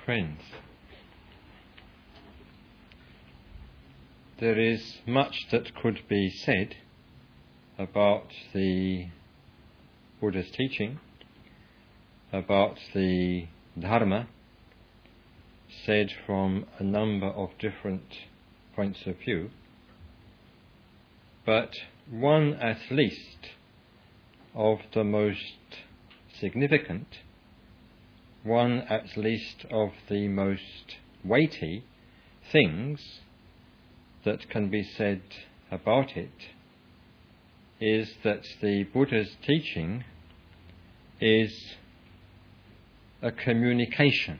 friends, there is much that could be said about the Buddha's teaching, about the Dharma, said from a number of different points of view, but one at least of the most significant, one at least of the most weighty things that can be said about it is that the Buddha's teaching is a communication.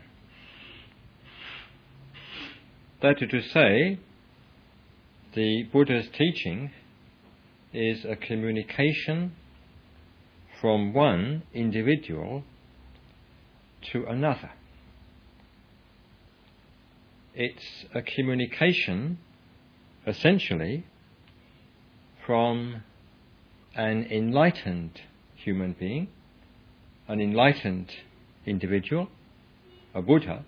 That is to say, the Buddha's teaching is a communication from one individual to another. It's a communication essentially from an enlightened human being, an enlightened individual, a Buddha,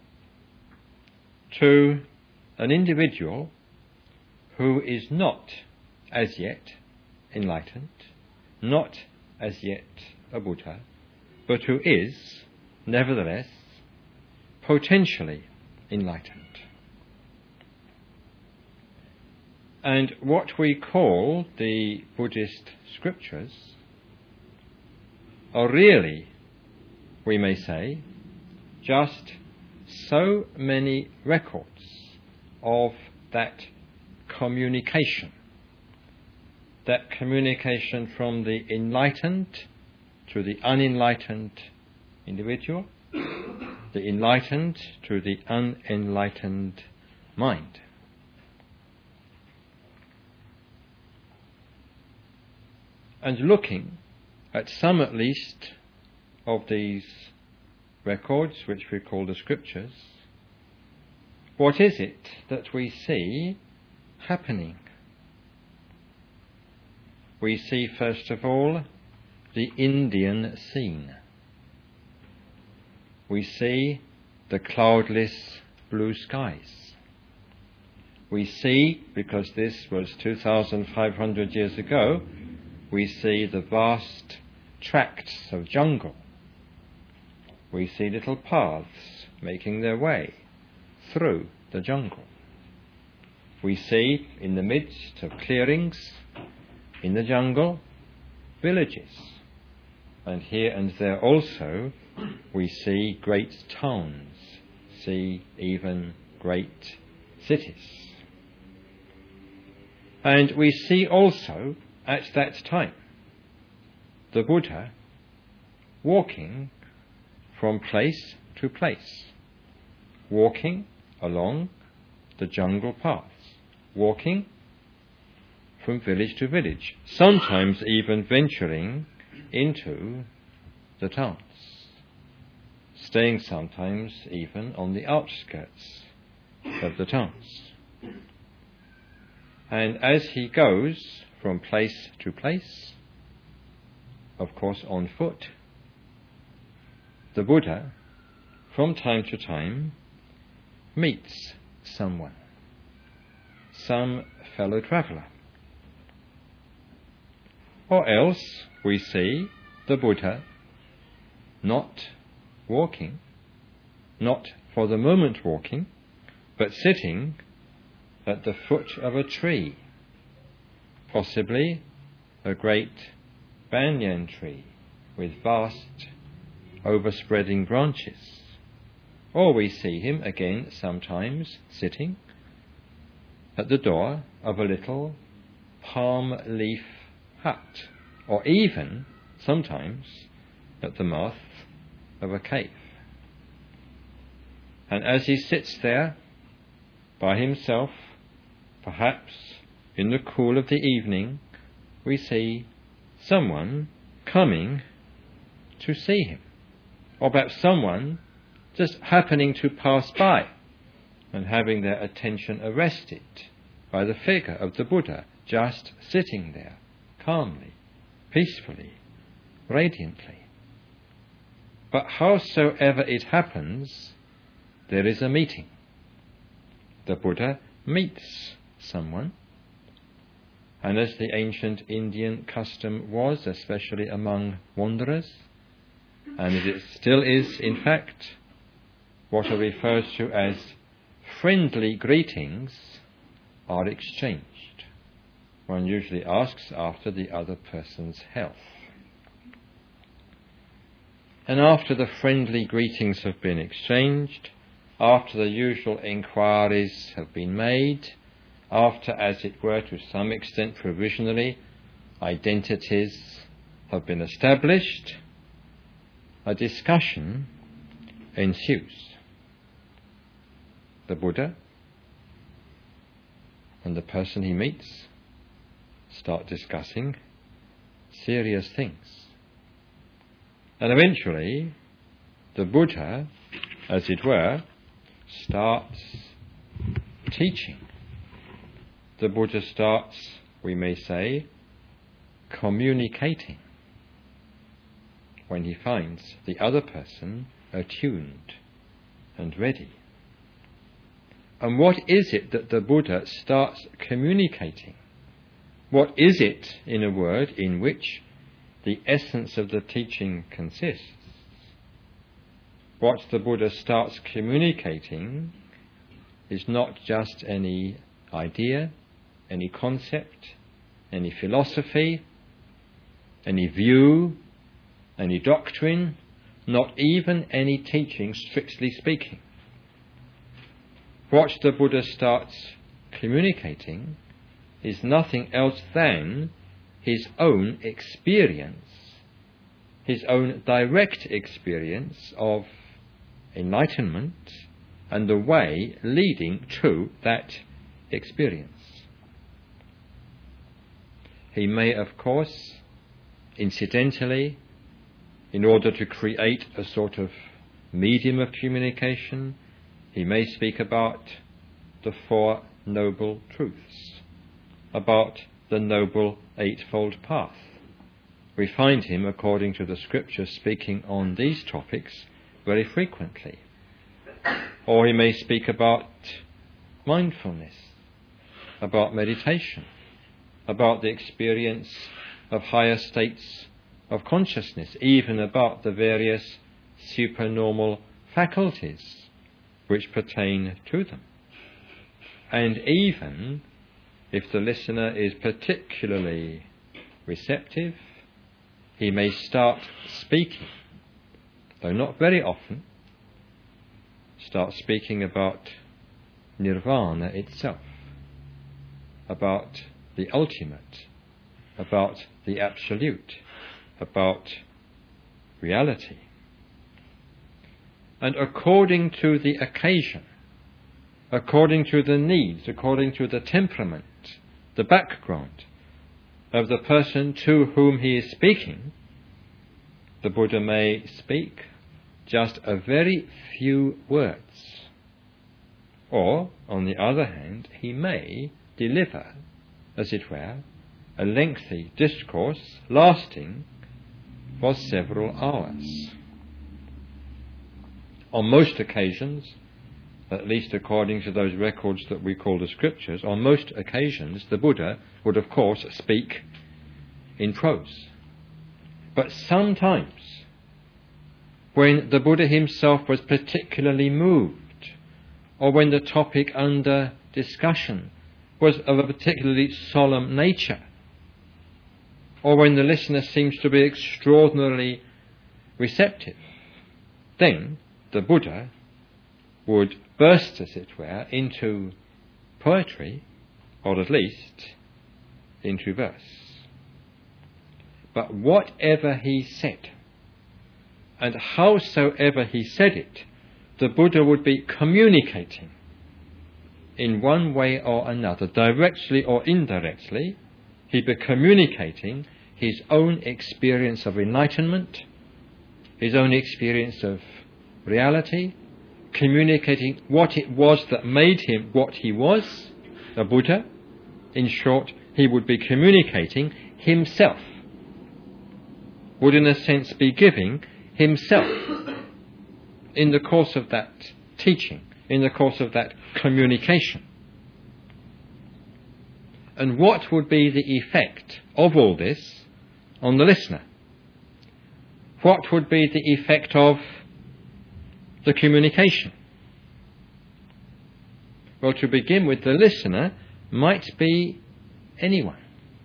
to an individual who is not as yet enlightened, not as yet a Buddha, but who is, nevertheless, potentially enlightened. And what we call the Buddhist scriptures are really, we may say, just so many records of that communication from the enlightened to the unenlightened individual, the enlightened to the unenlightened mind. And looking at some at least of these records, which we call the scriptures, what is it that we see happening? We see, first of all, the Indian scene. We see the cloudless blue skies. We see, because this was 2,500 years ago, we see the vast tracts of jungle. We see little paths making their way through the jungle. We see, in the midst of clearings in the jungle, villages. And here and there also we see great towns, see even great cities. And we see also, at that time, the Buddha walking from place to place, walking along the jungle paths, walking from village to village, sometimes even venturing into the towns, staying sometimes even on the outskirts of the towns. And as he goes from place to place, of course on foot, the Buddha, from time to time, meets someone, some fellow traveller. Or else we see the Buddha not walking, not for the moment walking, but sitting at the foot of a tree, possibly a great banyan tree with vast overspreading branches. Or we see him again sometimes sitting at the door of a little palm leaf hut, or even sometimes at the mouth of a cave. And as he sits there by himself, perhaps in the cool of the evening, we see someone coming to see him, or perhaps someone just happening to pass by and having their attention arrested by the figure of the Buddha just sitting there, calmly, peacefully, radiantly. But howsoever it happens, there is a meeting. The Buddha meets someone, and as the ancient Indian custom was, especially among wanderers, and it still is, in fact, what are referred to as friendly greetings are exchanged. One usually asks after the other person's health. And after the friendly greetings have been exchanged, after the usual inquiries have been made, after, as it were, to some extent provisionally, identities have been established, a discussion ensues. The Buddha and the person he meets start discussing serious things. And eventually, the Buddha, as it were, starts teaching. The Buddha starts, we may say, communicating when he finds the other person attuned and ready. And what is it that the Buddha starts communicating? What is it, in a word, in which the essence of the teaching consists? What the Buddha starts communicating is not just any idea, any concept, any philosophy, any view, any doctrine, not even any teaching, strictly speaking. What the Buddha starts communicating is nothing else than his own experience, his own direct experience of enlightenment and the way leading to that experience. He may, of course, incidentally, in order to create a sort of medium of communication, he may speak about the Four Noble Truths, about the Noble Eightfold Path. We find him, according to the Scriptures, speaking on these topics very frequently. Or he may speak about mindfulness, about meditation, about the experience of higher states of consciousness, even about the various supernormal faculties which pertain to them. And even if the listener is particularly receptive, he may start speaking, though not very often, start speaking about nirvana itself, about the ultimate, about the absolute, about reality. And according to the occasion, according to the needs, according to the temperament, the background of the person to whom he is speaking, the Buddha may speak just a very few words. Or, on the other hand, he may deliver, as it were, a lengthy discourse lasting for several hours. On most occasions, at least according to those records that we call the Scriptures, on most occasions the Buddha would of course speak in prose. But sometimes, when the Buddha himself was particularly moved, or when the topic under discussion was of a particularly solemn nature, or when the listener seems to be extraordinarily receptive, then the Buddha would burst, as it were, into poetry, or at least into verse. But whatever he said, and howsoever he said it, the Buddha would be communicating in one way or another, directly or indirectly. He'd be communicating his own experience of enlightenment, his own experience of reality, communicating what it was that made him what he was, a Buddha. In short, he would be communicating himself, would in a sense be giving himself in the course of that teaching, in the course of that communication. And what would be the effect of all this on the listener? What would be the effect of the communication? Well, to begin with, the listener might be anyone.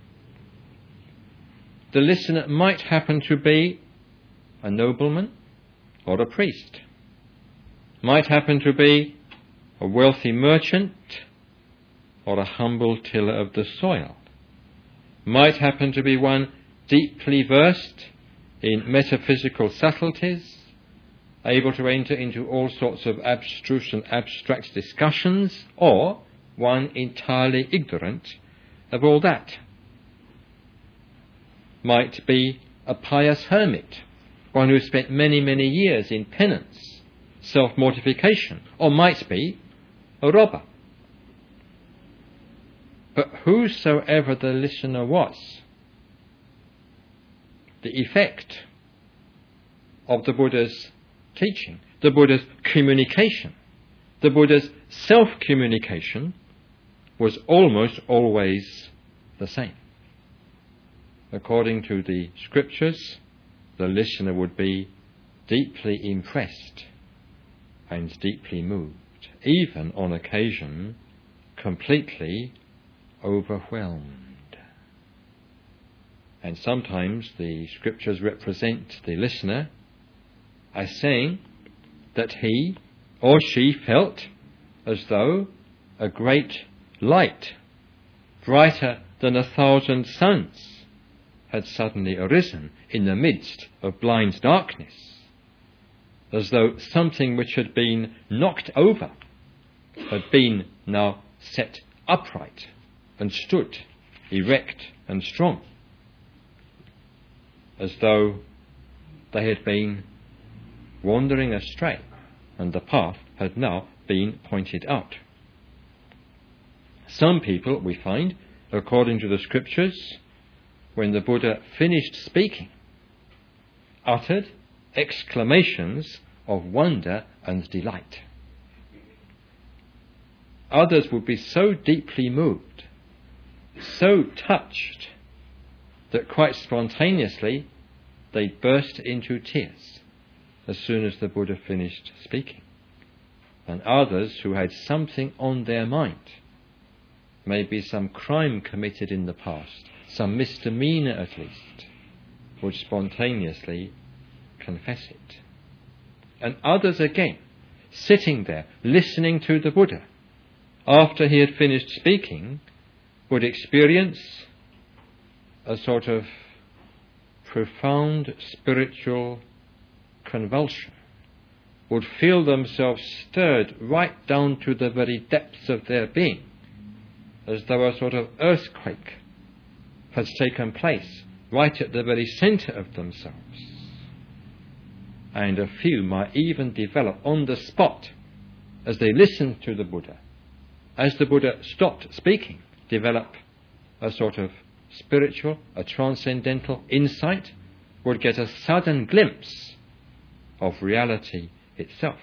The listener might happen to be a nobleman or a priest, might happen to be a wealthy merchant or a humble tiller of the soil, might happen to be one deeply versed in metaphysical subtleties, able to enter into all sorts of abstruse and abstract discussions, or one entirely ignorant of all that. Might be a pious hermit, one who spent many, many years in penance, self-mortification, or might be a robber. But whosoever the listener was, the effect of the Buddha's teaching, the Buddha's communication, the Buddha's self-communication was almost always the same. According to the scriptures, the listener would be deeply impressed and deeply moved, even on occasion completely overwhelmed. And sometimes the scriptures represent the listener as saying that he or she felt as though a great light, brighter than 1,000 suns, had suddenly arisen in the midst of blind darkness, as though something which had been knocked over had been now set upright and stood erect and strong, as though they had been wandering astray and the path had now been pointed out. Some people, we find, according to the scriptures, when the Buddha finished speaking, uttered exclamations of wonder and delight. Others would be so deeply moved, so touched, that quite spontaneously they burst into tears as soon as the Buddha finished speaking. And others who had something on their mind, maybe some crime committed in the past, some misdemeanor at least, would spontaneously confess it. And others again, sitting there listening to the Buddha, after he had finished speaking, would experience a sort of profound spiritual convulsion, would feel themselves stirred right down to the very depths of their being, as though a sort of earthquake has taken place right at the very center of themselves. And a few might even develop on the spot, as they listened to the Buddha, as the Buddha stopped speaking, develop a sort of spiritual, a transcendental insight, would get a sudden glimpse of reality itself.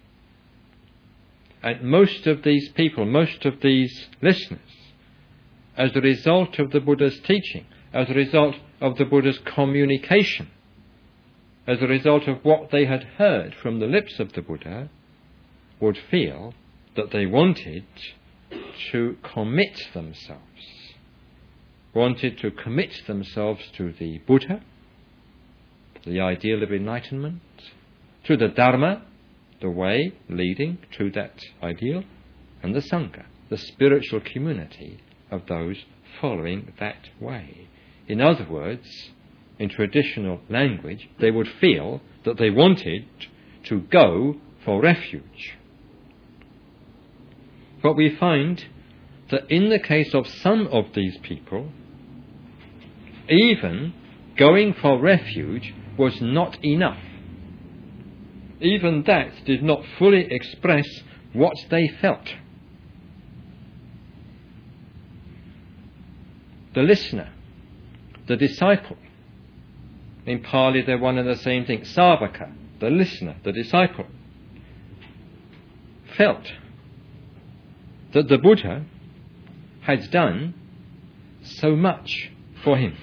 And most of these people, most of these listeners, as a result of the Buddha's teaching, as a result of the Buddha's communication, as a result of what they had heard from the lips of the Buddha, would feel that they wanted to commit themselves, wanted to commit themselves to the Buddha, the ideal of enlightenment, to the Dharma, the way leading to that ideal, and the Sangha, the spiritual community of those following that way. In other words, in traditional language, they would feel that they wanted to go for refuge. But we find that in the case of some of these people, even going for refuge was not enough. Even that did not fully express what they felt. The listener, the disciple, in Pali they're one and the same thing, Savaka, the listener, the disciple, felt that the Buddha had done so much for him.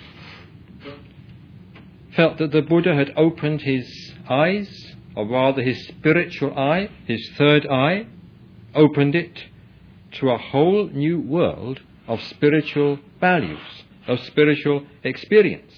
Felt that the Buddha had opened his eyes, or rather his spiritual eye, his third eye, opened it to a whole new world of spiritual values, of spiritual experience.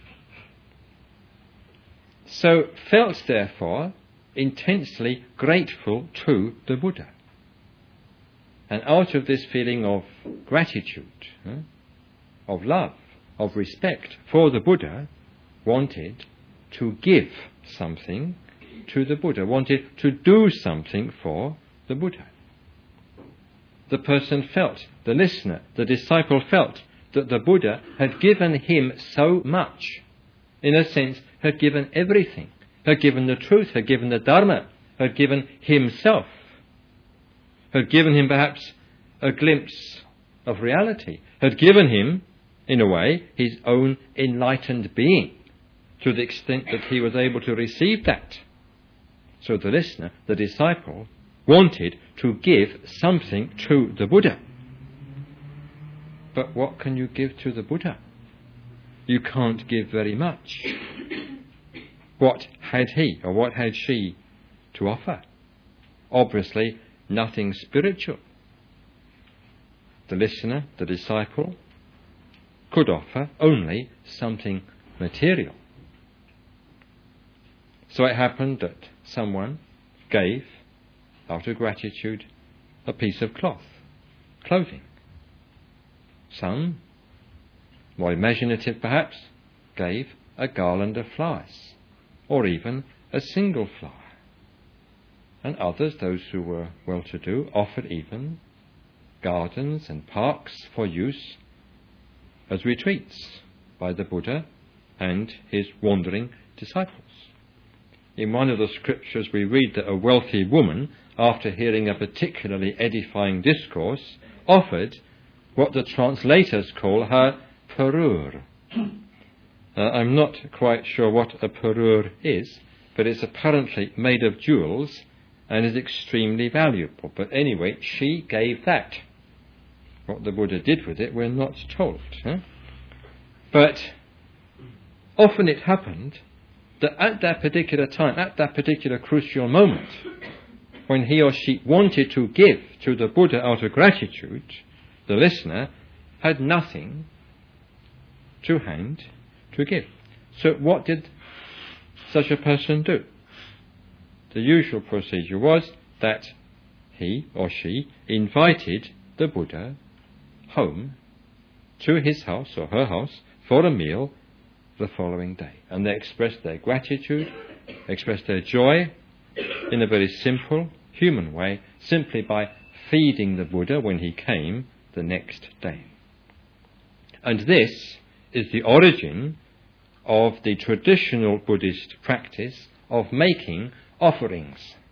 So felt, therefore, intensely grateful to the Buddha. And out of this feeling of gratitude, of love, of respect for the Buddha, wanted to give something to the Buddha, wanted to do something for the Buddha. The person felt, the listener, the disciple felt that the Buddha had given him so much, in a sense, had given everything, had given the truth, had given the Dharma, had given himself, had given him perhaps a glimpse of reality, had given him, in a way, his own enlightened being, to the extent that he was able to receive that. So the listener, the disciple, wanted to give something to the Buddha. But what can you give to the Buddha? You can't give very much. What had he or what had she to offer? Obviously, nothing spiritual. The listener, the disciple, could offer only something material. So it happened that someone gave, out of gratitude, a piece of cloth, clothing. Some, more imaginative perhaps, gave a garland of flowers, or even a single flower. And others, those who were well-to-do, offered even gardens and parks for use as retreats by the Buddha and his wandering disciples. In one of the scriptures we read that a wealthy woman, after hearing a particularly edifying discourse, offered what the translators call her parure. I'm not quite sure what a parure is, but it's apparently made of jewels and is extremely valuable. But anyway, she gave that. What the Buddha did with it, we're not told. But often it happened that at that particular time, at that particular crucial moment, when he or she wanted to give to the Buddha out of gratitude, the listener had nothing to hand to give. So what did such a person do? The usual procedure was that he or she invited the Buddha home to his house or her house for a meal the following day. And they expressed their gratitude, expressed their joy in a very simple, human way, simply by feeding the Buddha when he came the next day. And this is the origin of the traditional Buddhist practice of making offerings.